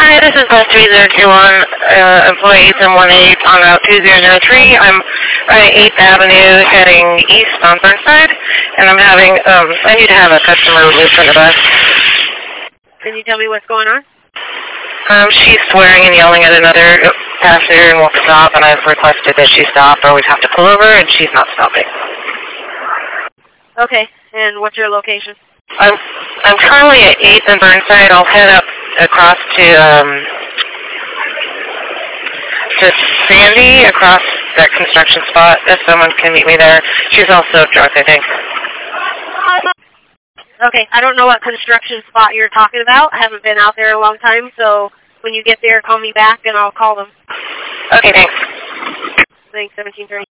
Hi, this is bus 3021, employee 818 on Route 2003. I'm on 8th Avenue heading east on Burnside, and I'm having, I need to have a customer removed from the bus. Can you tell me what's going on? She's swearing and yelling at another passenger and won't stop, and I've requested that she stop or we'd have to pull over, and she's not stopping. Okay, and what's your location? I'm currently at 8th and Burnside. I'll head up across to Sandy, across that construction spot, if someone can meet me there. She's also drunk, I think. Okay, I don't know what construction spot you're talking about. I haven't been out there a long time, so when you get there, call me back and I'll call them. Okay, thanks. Thanks, 1730.